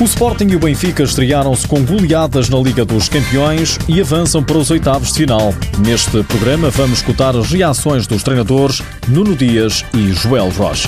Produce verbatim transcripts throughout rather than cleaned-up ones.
O Sporting e o Benfica estrearam-se com goleadas na Liga dos Campeões e avançam para os oitavos de final. Neste programa vamos escutar as reações dos treinadores Nuno Dias e Joel Rocha.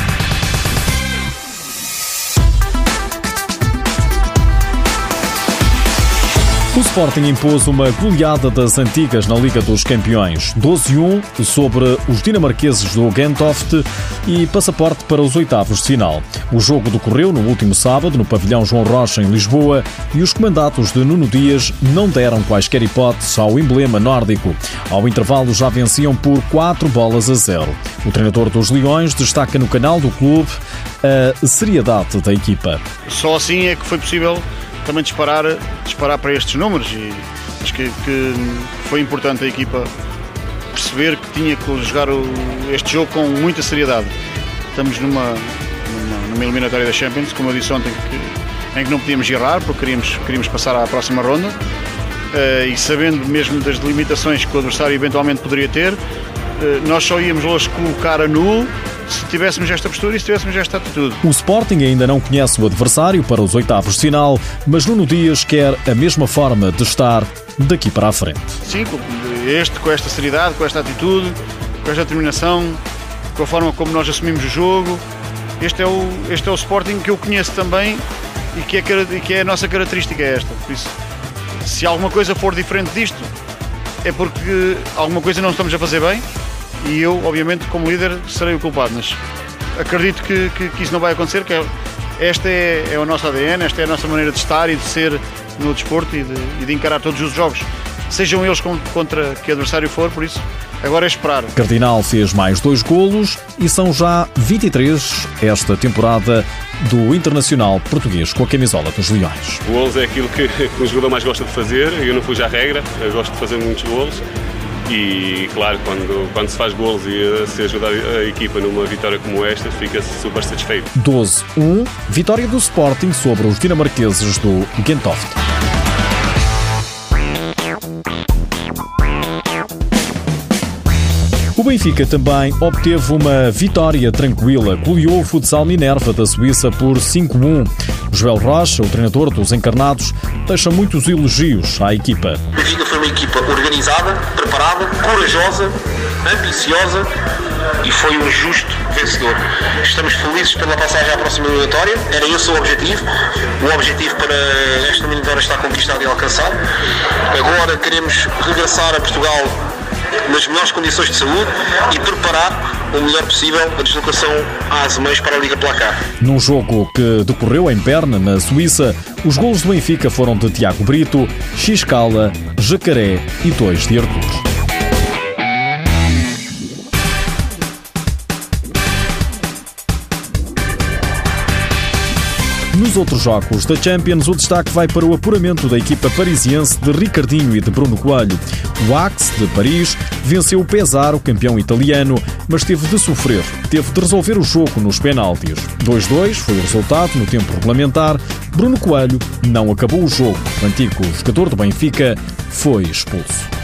O Sporting impôs uma goleada das antigas na Liga dos Campeões, doze a um sobre os dinamarqueses do Gentofte e passaporte para os oitavos de final. O jogo decorreu no último sábado no pavilhão João Rocha, em Lisboa, e os comandatos de Nuno Dias não deram quaisquer hipóteses ao emblema nórdico. Ao intervalo já venciam por quatro bolas a zero. O treinador dos Leões destaca no canal do clube a seriedade da equipa. Só assim é que foi possível também disparar, disparar para estes números, e acho que, que foi importante a equipa perceber que tinha que jogar o, este jogo com muita seriedade. Estamos numa, numa, numa eliminatória da Champions, como eu disse ontem, que, em que não podíamos errar porque queríamos, queríamos passar à próxima ronda, uh, e sabendo mesmo das limitações que o adversário eventualmente poderia ter, uh, nós só íamos hoje colocar a nu se tivéssemos esta postura e se tivéssemos esta atitude. O Sporting ainda não conhece o adversário para os oitavos de final, mas Nuno Dias quer a mesma forma de estar daqui para a frente. Sim, este com esta seriedade, com esta atitude, com esta determinação, com a forma como nós assumimos o jogo. Este é o, este é o Sporting que eu conheço também e que é, que é a nossa característica, é esta. Por isso, se alguma coisa for diferente disto, é porque alguma coisa não estamos a fazer bem. E eu, obviamente, como líder, serei o culpado, mas acredito que, que, que isso não vai acontecer, que é, esta é, é o nosso A D N, esta é a nossa maneira de estar e de ser no desporto e de, e de encarar todos os jogos, sejam eles contra que adversário for, por isso agora é esperar. Cardinal fez mais dois golos e são já vinte e três esta temporada do Internacional Português com a camisola dos Leões. O golos é aquilo que, que o jogador mais gosta de fazer, eu não fujo à regra, eu gosto de fazer muitos golos. E claro, quando, quando se faz golos e se ajuda a equipa numa vitória como esta, fica-se super satisfeito. doze a um, vitória do Sporting sobre os dinamarqueses do Gentofte. O Benfica também obteve uma vitória tranquila, goleou o Futsal Minerva da Suíça por cinco a um. Joel Rocha, o treinador dos encarnados, deixa muitos elogios à equipa. O Benfica foi uma equipa organizada, preparada, corajosa, ambiciosa e foi um justo vencedor. Estamos felizes pela passagem à próxima eliminatória, era esse o objetivo. O objetivo para esta eliminatória está conquistado e alcançado. Agora queremos regressar a Portugal nas melhores condições de saúde e preparar o melhor possível a deslocação às meias para a Liga Placar. Num jogo que decorreu em Berna, na Suíça, os golos do Benfica foram de Tiago Brito, Xiscala, Jacaré e dois de Artur. Nos outros jogos da Champions, o destaque vai para o apuramento da equipa parisiense de Ricardinho e de Bruno Coelho. O Ajax de Paris venceu o Pesaro, o campeão italiano, mas teve de sofrer, teve de resolver o jogo nos penaltis. dois a dois foi o resultado no tempo regulamentar. Bruno Coelho não acabou o jogo. O antigo jogador do Benfica foi expulso.